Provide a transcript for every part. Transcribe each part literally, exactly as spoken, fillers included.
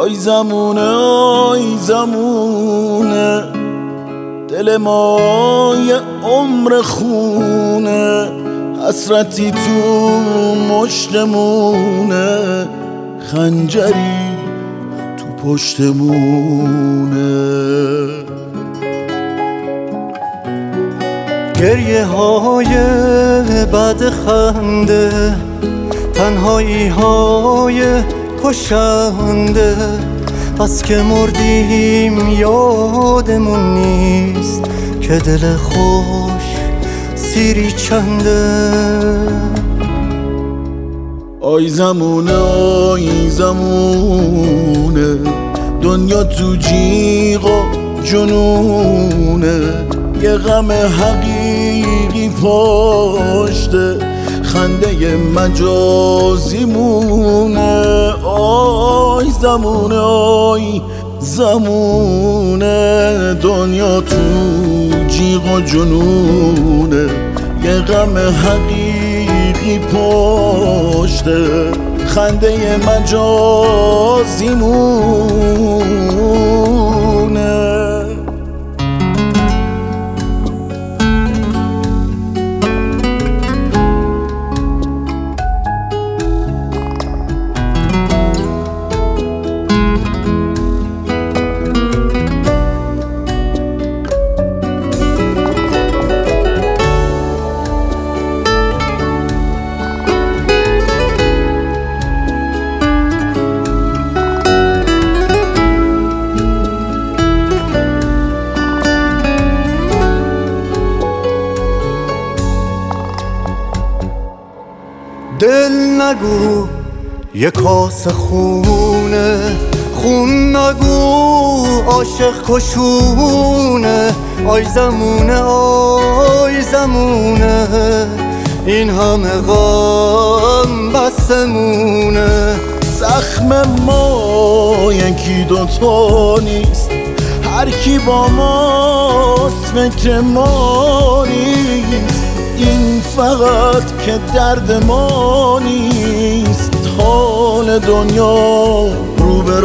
آی زمونه آی زمونه دل ما یه عمر خونه حسرتی تو مشتمونه خنجری تو پشتمونه گریه های بعد خنده تنهایی های کشنده بس که مردیم یادمون نیست که دل خوش سیری چنده آی زمونه آی زمونه دنیا تو جیغ و جنونه یه غم حقیقی پشته خنده مجازی مونه آی زمونه آی زمونه دنیا تو جیغ و جنونه یه غم حقیقی پشته خنده مجازی مونه دل نگو یه کاس خونه خون نگو عاشق کشونه آی زمونه آی زمونه این همه غم بسمونه زخم ما یکی دوتا نیست هر کی با ماست فکر ما نیست این فقط که درد ما نیست حال دنیا رو به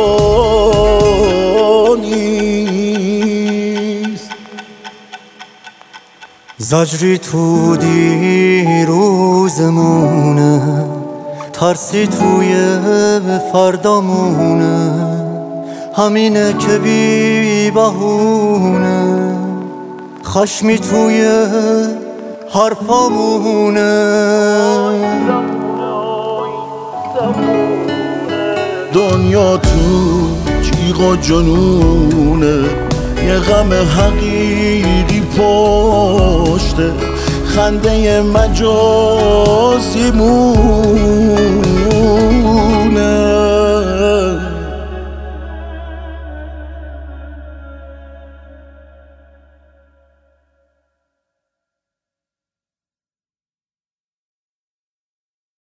راه نیست زجری تو دیروزمونه ترسی توی فردامونه همینه که بی بهونه خشمی توی حرفامونه دنیا تو جیغ و جنونه یه غم حقیقی پشته خنده مجازی مونه